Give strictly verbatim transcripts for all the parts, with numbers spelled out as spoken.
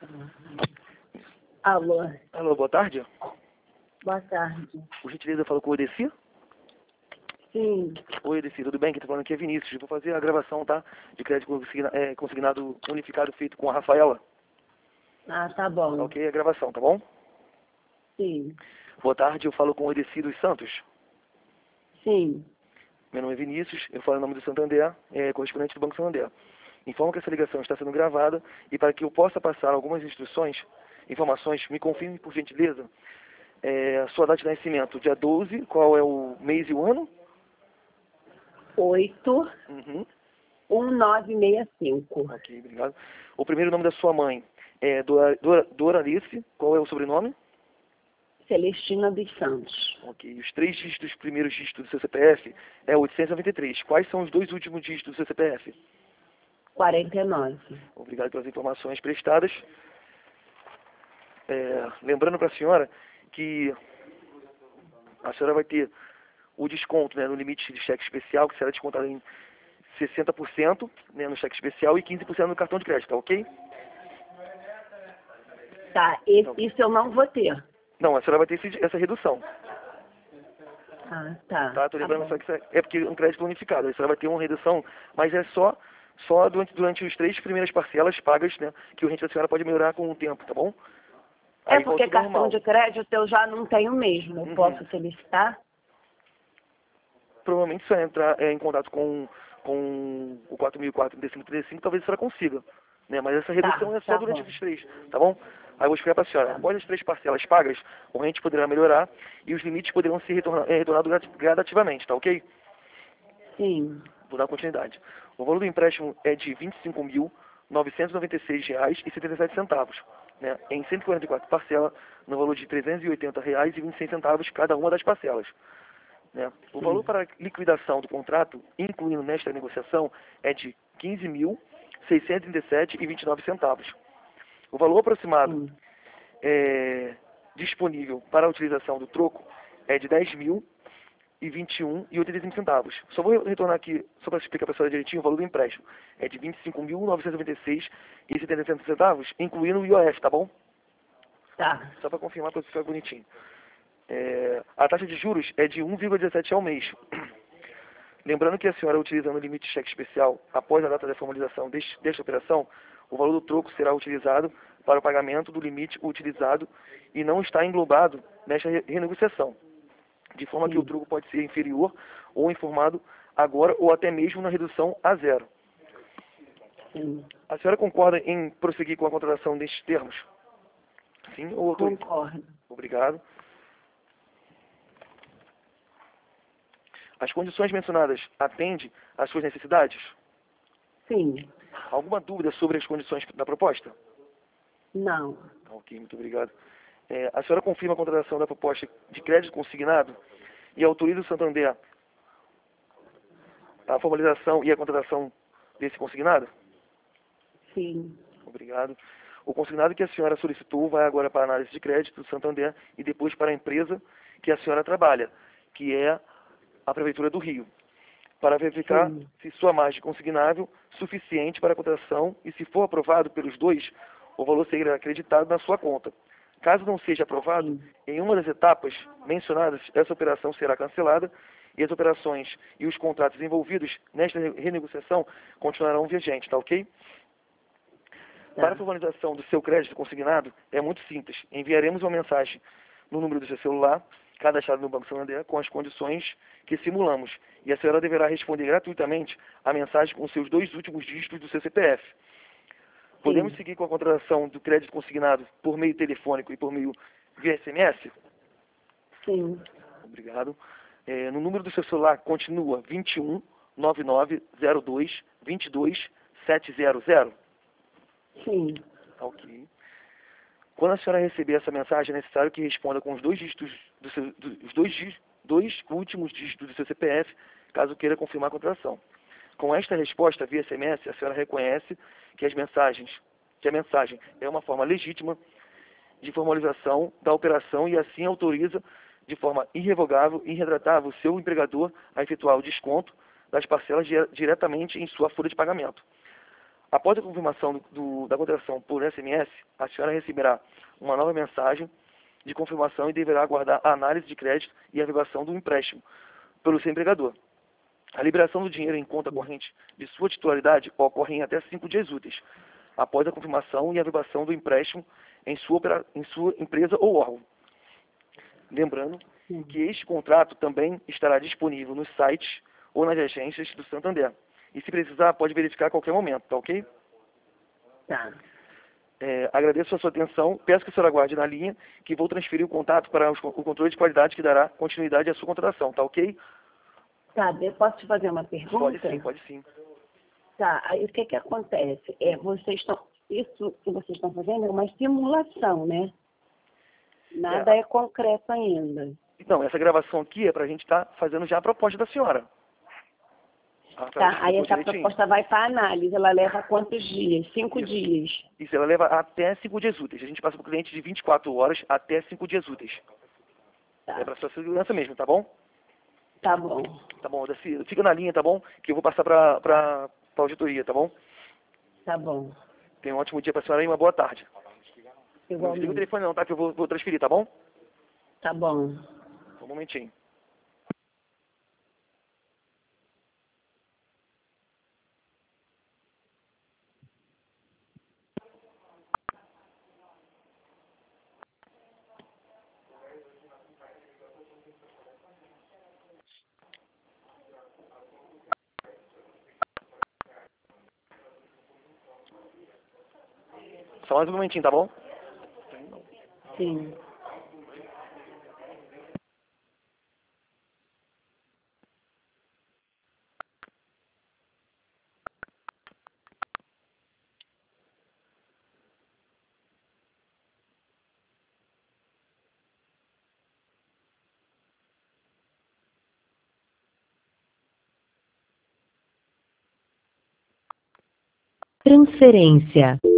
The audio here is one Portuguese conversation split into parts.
Alô, Alô, boa tarde. boa tarde. Por gentileza, eu falo com o Edeci? Sim, Oi, Edeci, tudo bem? Quem tá falando aqui é Vinícius. Eu vou fazer a gravação, tá? De crédito consigna- é, consignado unificado feito com a Rafaela. ah, tá bom. Ok, a gravação, tá bom? Sim, Boa tarde, eu falo com o Edeci dos Santos. sim, Meu nome é Vinícius, eu falo em nome do Santander, é, correspondente do Banco Santander. Informo que essa ligação está sendo gravada e para que eu possa passar algumas instruções, informações, me confirme, por gentileza, é, a sua data de nascimento, dia doze, qual é o mês e o ano? oito, Uhum. um nove seis cinco. Ok, obrigado. O primeiro nome da sua mãe é Dora, Dora, Doralice, qual é o sobrenome? Celestina dos Santos. Ok, os três dígitos, primeiros dígitos do seu C P F é oitocentos e noventa e três. Quais são os dois últimos dígitos do seu C P F? quarenta e nove. Obrigado pelas informações prestadas. É, lembrando para a senhora que a senhora vai ter o desconto, né, no limite de cheque especial, que será descontado em sessenta por cento, né, no cheque especial e quinze por cento no cartão de crédito, tá ok? Tá, esse, isso eu não vou ter. Não, a senhora vai ter esse- essa redução, Ah, tá. tá? Tô Tá lembrando bom. só que isso é é porque é um crédito unificado, a senhora vai ter uma redução, mas é só, só durante, durante os três primeiras parcelas pagas, né, que o rente da senhora pode melhorar com o tempo, tá bom? É Aí volta porque tudo cartão normal. de crédito eu já não tenho mesmo. Eu Uhum. posso solicitar? Provavelmente se você entrar é, em contato com, com o quatro mil e quatro, trinta e cinco, trinta e cinco, talvez a senhora consiga, né? Mas essa redução Tá, é só tá durante bom. esses três, tá bom? Aí eu vou explicar para a senhora. Tá. Após as três parcelas pagas, o rente poderá melhorar e os limites poderão ser retorna, é, retornados grati- gradativamente, tá ok? Sim, Vou dar continuidade. O valor do empréstimo é de vinte e cinco mil novecentos e noventa e seis reais e setenta e sete centavos, né? Em cento e quarenta e quatro parcelas, no valor de trezentos e oitenta reais e vinte e seis centavos cada uma das parcelas. Né? O sim, valor para a liquidação do contrato, incluindo nesta negociação, é de quinze mil seiscentos e trinta e sete reais e vinte e nove centavos. O valor aproximado sim. é, disponível para a utilização do troco é de dez mil e vinte e um reais e oitenta e cinco centavos. Só vou retornar aqui, só para explicar para a senhora direitinho, o valor do empréstimo é de vinte e cinco mil novecentos e noventa e seis reais e setenta e sete centavos, incluindo o I O F, tá bom? Tá. Só para confirmar para ficar bonitinho. É, a taxa de juros é de um vírgula dezessete ao mês. Lembrando que a senhora, utilizando o limite de cheque especial após a data da formalização deste, desta operação, o valor do troco será utilizado para o pagamento do limite utilizado e não está englobado nesta re- renegociação, de forma que o Sim, troco pode ser inferior ou informado agora ou até mesmo na redução a zero. sim. A senhora concorda em prosseguir com a contratação destes termos? Sim ou autoriza? Concordo. Obrigado. As condições mencionadas atendem às suas necessidades? Sim. Alguma dúvida sobre as condições da proposta? Não. Ok, muito obrigado. É, a senhora confirma a contratação da proposta de crédito consignado e autoriza o Santander a formalização e a contratação desse consignado? Sim. Obrigado. O consignado que a senhora solicitou vai agora para a análise de crédito do Santander e depois para a empresa que a senhora trabalha, que é a Prefeitura do Rio, para verificar Sim. se sua margem consignável suficiente para a contratação e, se for aprovado pelos dois, o valor será acreditado na sua conta. Caso não seja aprovado, Sim. em uma das etapas mencionadas, essa operação será cancelada e as operações e os contratos envolvidos nesta re- renegociação continuarão vigentes, tá ok? Para a Tá. formalização do seu crédito consignado, é muito simples. Enviaremos uma mensagem no número do seu celular, cadastrado no Banco Santander, com as condições que simulamos. E a senhora deverá responder gratuitamente a mensagem com os seus dois últimos dígitos do seu C P F. Podemos Sim. seguir com a contratação do crédito consignado por meio telefônico e por meio via S M S? Sim. Obrigado. É, no número do seu celular continua vinte e um, nove nove zero dois, vinte e dois, setecentos. Sim. Tá ok. Quando a senhora receber essa mensagem, é necessário que responda com os dois dígitos do seu, do- os dois, dí- dois últimos dígitos do seu C P F, caso queira confirmar a contratação. Com esta resposta via S M S, a senhora reconhece que as mensagens, que a mensagem é uma forma legítima de formalização da operação e assim autoriza de forma irrevogável e irretratável o seu empregador a efetuar o desconto das parcelas dire- diretamente em sua folha de pagamento. Após a confirmação do, do, da contratação por S M S, a senhora receberá uma nova mensagem de confirmação e deverá aguardar a análise de crédito e a averbação do empréstimo pelo seu empregador. A liberação do dinheiro em conta corrente de sua titularidade ocorre em até cinco dias úteis, após a confirmação e averbação do empréstimo em sua, em sua empresa ou órgão. Lembrando que este contrato também estará disponível nos sites ou nas agências do Santander. E se precisar, pode verificar a qualquer momento, tá ok? Tá. É, agradeço a sua atenção, peço que a senhora aguarde na linha, que vou transferir o contato para os, o controle de qualidade que dará continuidade à sua contratação, tá ok? Tá, eu posso te fazer uma pergunta? Pode sim, pode sim. Tá, aí o que que acontece? É, vocês estão, isso que vocês estão fazendo é uma simulação, né? Nada é, é concreto ainda. Então, essa gravação aqui é para a gente estar tá fazendo já a proposta da senhora. Tá, aí essa proposta vai para análise, ela leva quantos dias? Cinco Isso. dias. Isso, ela leva até cinco dias úteis. A gente passa para o cliente de vinte e quatro horas até cinco dias úteis. Tá. É para sua segurança mesmo, tá bom? Tá bom. Tá bom, Daci, fica na linha, tá bom? Que eu vou passar para para a auditoria, tá bom? Tá bom. Tenha um ótimo dia para a senhora e uma boa tarde. Igualmente. Não desliga o telefone não, tá? Que eu vou, vou transferir, tá bom? Tá bom. Um momentinho. Só mais um momentinho, tá bom? Sim. Transferência.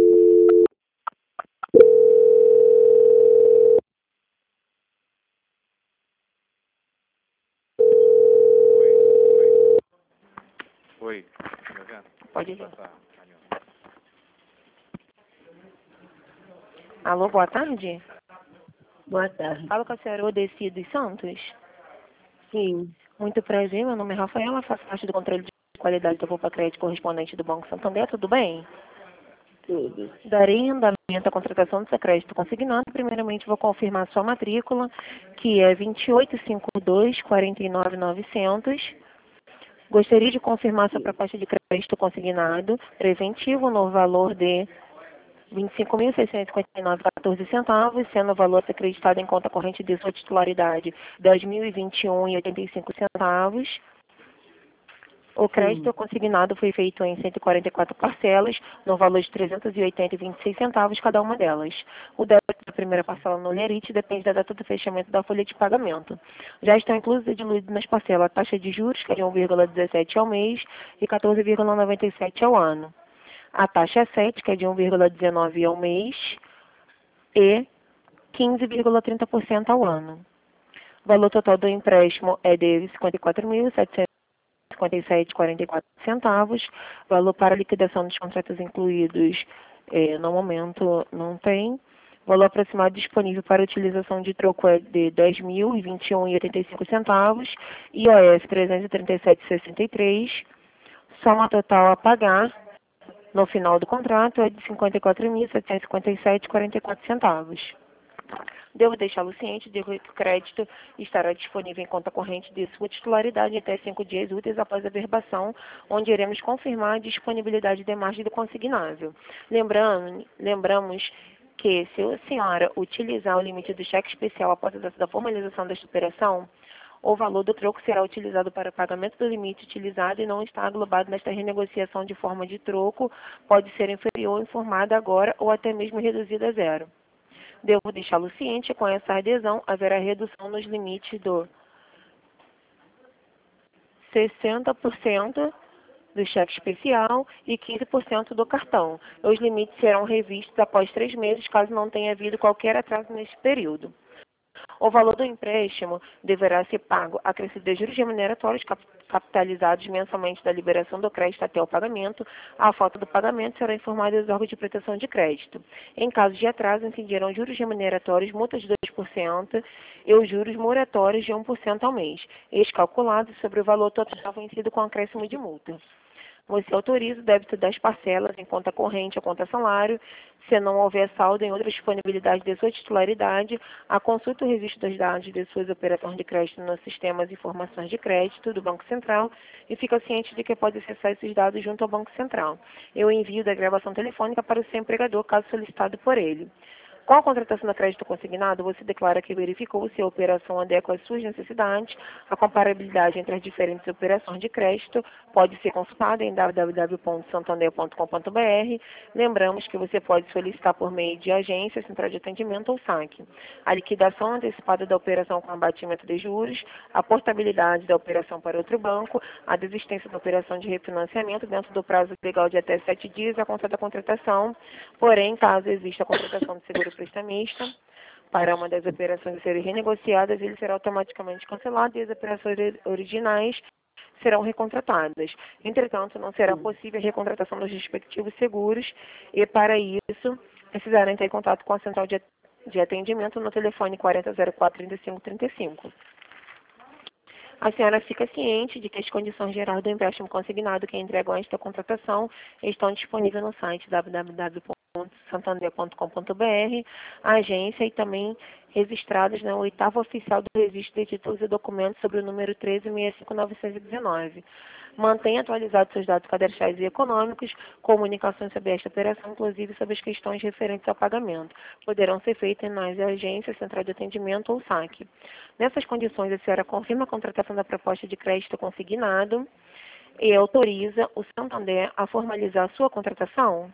Oi, tá me ouvindo? Pode ir. Passar, Daniel. Alô, boa tarde. Boa tarde. Fala com a senhora Odeci dos Santos. Sim. Muito prazer, meu nome é Rafaela, faço parte do controle de qualidade do Poupa Crédito correspondente do Banco Santander, tudo bem? Tudo. Darei andamento à contratação do seu crédito consignado. Primeiramente, vou confirmar sua matrícula, que é vinte e oito cinquenta e dois, quarenta e nove mil e novecentos. Gostaria de confirmar sua proposta de crédito consignado preventivo no valor de vinte e cinco mil seiscentos e cinquenta e nove reais e quatorze centavos, sendo o valor acreditado em conta corrente de sua titularidade dez mil e vinte e um reais e oitenta e cinco centavos. O crédito Sim. consignado foi feito em cento e quarenta e quatro parcelas, no valor de trezentos e oitenta reais e vinte e seis centavos cada uma delas. O débito da primeira parcela no Lerite depende da data do fechamento da folha de pagamento. Já estão inclusos e diluídos nas parcelas a taxa de juros, que é de um vírgula dezessete ao mês, e quatorze vírgula noventa e sete ao ano. A taxa sete, que é de um vírgula dezenove ao mês, e quinze vírgula trinta por cento ao ano. O valor total do empréstimo é de cinquenta e quatro mil setecentos e cinquenta e sete reais e quarenta e quatro centavos. Valor para liquidação dos contratos incluídos, eh, no momento, não tem. Valor aproximado disponível para utilização de troco é de dez mil e vinte e um reais e oitenta e cinco centavos. I O F trezentos e trinta e sete reais e sessenta e três. Soma total a pagar no final do contrato é de cinquenta e quatro mil setecentos e cinquenta e sete reais e quarenta e quatro centavos. Devo deixá-lo ciente de que o crédito estará disponível em conta corrente de sua titularidade até cinco dias úteis após a verbação, onde iremos confirmar a disponibilidade de margem do consignável. Lembrando, lembramos que, se a senhora utilizar o limite do cheque especial após a data da formalização desta operação, o valor do troco será utilizado para o pagamento do limite utilizado e não está englobado nesta renegociação de forma de troco, pode ser inferior ou informada agora ou até mesmo reduzida a zero. Devo deixá-lo ciente, com essa adesão haverá redução nos limites do sessenta por cento do cheque especial e quinze por cento do cartão. Os limites serão revistos após três meses, caso não tenha havido qualquer atraso neste período. O valor do empréstimo deverá ser pago acrescido de juros remuneratórios cap capitalizados mensalmente da liberação do crédito até o pagamento. A falta do pagamento será informada aos órgãos de proteção de crédito. Em caso de atraso, incidirão juros remuneratórios, multas de dois por cento e os juros moratórios de um por cento ao mês, eles calculados sobre o valor total vencido com acréscimo de multa. Você autoriza o débito das parcelas em conta corrente ou conta salário, se não houver saldo em outra disponibilidade de sua titularidade, a consulta o registro dos dados de suas operações de crédito nos sistemas de informações de crédito do Banco Central e fica ciente de que pode acessar esses dados junto ao Banco Central. Eu envio da gravação telefônica para o seu empregador, caso solicitado por ele. Com a contratação do crédito consignado, você declara que verificou se a operação adequa às suas necessidades. A comparabilidade entre as diferentes operações de crédito pode ser consultada em w w w ponto santander ponto com ponto b r. Lembramos que você pode solicitar por meio de agência, central de atendimento ou saque. A liquidação antecipada da operação com abatimento de juros, a portabilidade da operação para outro banco, a desistência da operação de refinanciamento dentro do prazo legal de até sete dias a conta da contratação. Porém, caso exista a contratação de seguro prestamista, para uma das operações serem renegociadas, ele será automaticamente cancelado e as operações originais serão recontratadas. Entretanto, não será possível a recontratação dos respectivos seguros e, para isso, precisarão entrar em contato com a central de de atendimento no telefone quarenta zero quatro, trinta e cinco trinta e cinco. A senhora fica ciente de que as condições gerais do empréstimo consignado que entregam esta contratação estão disponíveis no site w w w ponto santander ponto com ponto b r, a agência e também registrados na oitava oficial do registro de títulos e documentos sobre o número treze mil seiscentos e cinco mil novecentos e dezenove. Mantenha atualizados seus dados cadastrais e econômicos, comunicações sobre esta operação, inclusive sobre as questões referentes ao pagamento. Poderão ser feitas nas agências, central de atendimento ou saque. Nessas condições, a senhora confirma a contratação da proposta de crédito consignado e autoriza o Santander a formalizar a sua contratação?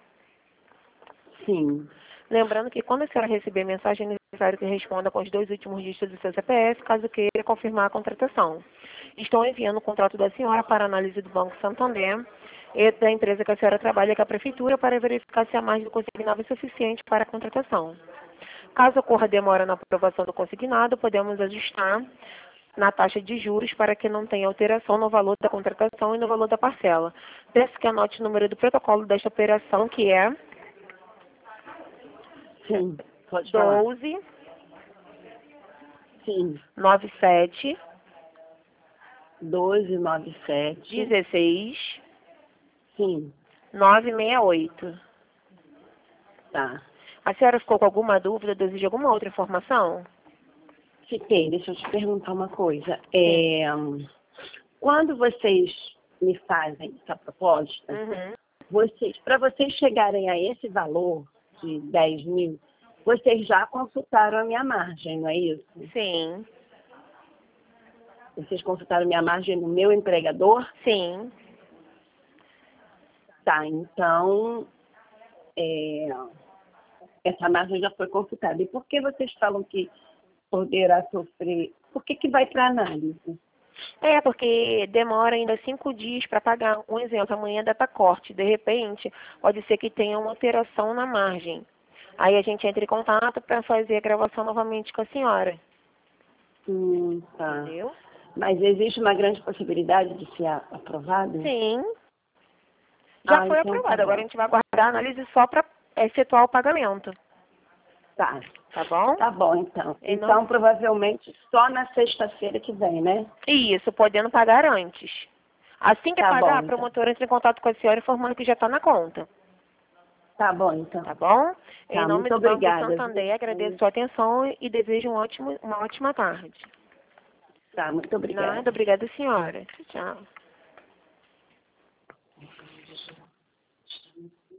Sim. Lembrando que quando a senhora receber mensagem, é necessário que responda com os dois últimos dígitos do seu C P F, caso queira confirmar a contratação. Estou enviando o contrato da senhora para análise do Banco Santander e da empresa que a senhora trabalha, que é a Prefeitura, para verificar se a margem do consignado é suficiente para a contratação. Caso ocorra demora na aprovação do consignado, podemos ajustar na taxa de juros para que não tenha alteração no valor da contratação e no valor da parcela. Peço que anote o número do protocolo desta operação, que é Sim, pode falar. doze, Sim, noventa e sete, doze, noventa e sete. dezesseis, Sim, novecentos e sessenta e oito. tá. A senhora ficou com alguma dúvida, deseja alguma outra informação? Fiquei, deixa eu te perguntar uma coisa. É, quando vocês me fazem essa proposta, Uhum. vocês, para vocês chegarem a esse valor de dez mil, vocês já consultaram a minha margem, não é isso? Sim, Vocês consultaram a minha margem no meu empregador? sim. Tá, então, é, essa margem já foi consultada. E por que vocês falam que poderá sofrer? Por que que vai para análise? É, porque demora ainda cinco dias para pagar. Um exemplo, amanhã é data corte. De repente, pode ser que tenha uma alteração na margem. Aí a gente entra em contato para fazer a gravação novamente com a senhora. Hum, tá. Entendeu? Mas existe uma grande possibilidade de ser a- aprovado? Sim. Já Ah, foi então tá aprovado. bom. Agora a gente vai aguardar a análise só para efetuar o pagamento. Tá. Tá bom? Tá bom, então. Em Então, nome- provavelmente, só na sexta-feira que vem, né? Isso, podendo pagar antes. Assim que Tá pagar, bom, a então. promotora entra em contato com a senhora informando que já está na conta. Tá bom, então. Tá bom? Em Tá, nome muito do Banco obrigada. Santander, agradeço a sua atenção e desejo um ótimo, uma ótima tarde. Tá, muito obrigada. Nada, obrigada, senhora. Tchau.